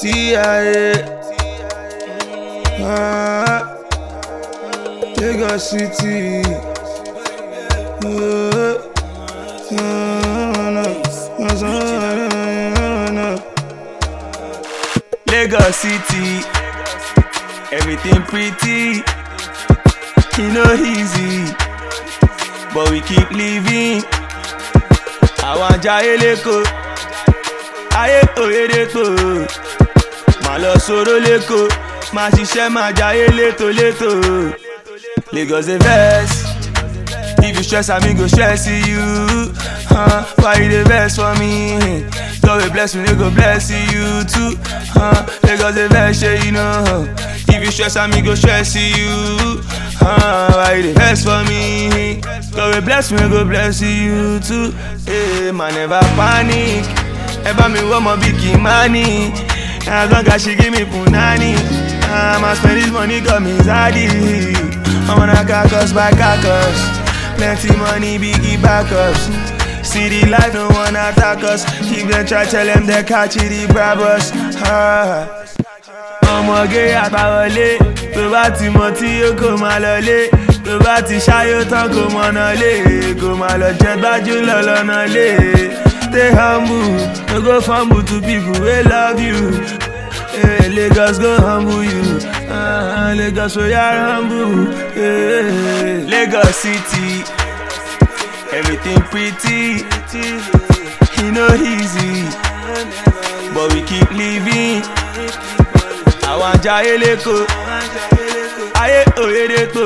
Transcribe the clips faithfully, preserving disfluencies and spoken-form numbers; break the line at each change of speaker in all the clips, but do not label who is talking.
T I A ah, Lagos City. Oh, no, no, no. Lagos City, everything pretty, you know easy, but we keep living. I want Jaiye Leko, aye oye Leko, ma lọ sọ̀rọ̀ Leko, ma ṣiṣẹ́ ma Jaiye leto leto. Lagos the best, if you stress I me go stress you. Huh? Why you the best for me? God will bless me, they go bless you too. Huh? Lagos the best, yeah, you know. If you stress I me go stress you. Huh? Why you the best for me? God will bless me, they go bless you too. Hey, man, never panic. Ever me want my big money. As long as she give me punani, I'ma spend this money, got me zaddy. I wanna carcass by carcass. Plenty money, biggie backups. See the life, no one attack us. Keep them try, tell them they catch it, the brabbers. Ọmọ gé àbáwọlé, tó bá ti mọ tí yóò kó máa lọlé. Tó bá ti ṣáyó tán kó mọ̀nà lé. Kó máa lọ jẹ gbájú lọ lọ́nà lé. Stay humble, no go fumble to people wey love you. Hey, Lagos go humble you. Uh, Lagos we are humble. Hey, Lagos City, everything pretty, you know easy, but we keep living. I want Jaiye Leko, aye oye Leko,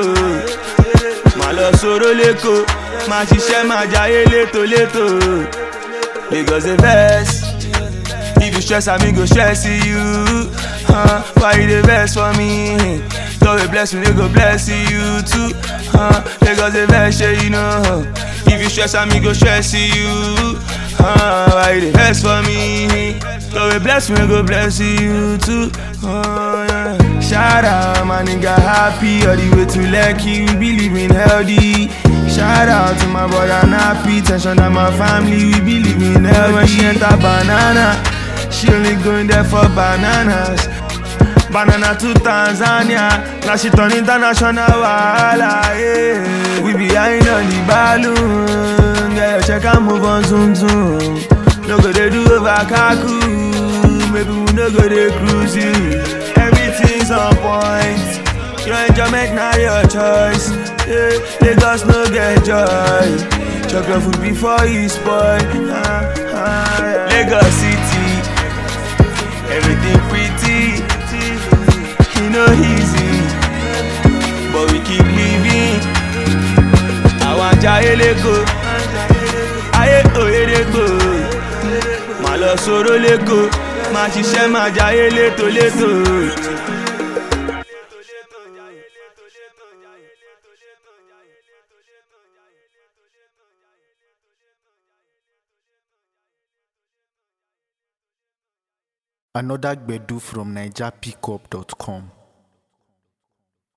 ma lọ sọ̀rọ̀ Leko, ma ṣiṣẹ́ ma Jaiye leto leto. Lagos the best, if you stress I me go stress you. Huh? Why you the best for me? God will bless me, they go bless you too. Huh? Lagos the best, yeah, you know. If you stress I me go stress you. Huh? Why you the best for me? God will bless me, they go bless you too. Oh, yeah. Shout out, my nigga happy all the way to Lekki, we be living healthy. Shout out to my brother Nappy, tension that my family, we be living healthy. When she enter banana, she only going there for bananas. Banana to Tanzania, now she turn international wahala, yeah. We behind on the balloon, yeah, check and move on zoom zoom. No go they do over Kaku, maybe we no go they cruise you. Everything's on point, your enjoyment now your choice. Yeah, Lagos no get joy, chop your food before you spoil. Ah, ah, yeah. Lagos City, everything pretty, you know easy, but we keep living. I want Jaiye Leko, aye oye Leko, ma lọ sọ̀rọ̀ Leko, ma ṣiṣẹ́ ma Jaiye leto leto.
Another Gbedu from Naija Pickup dot com.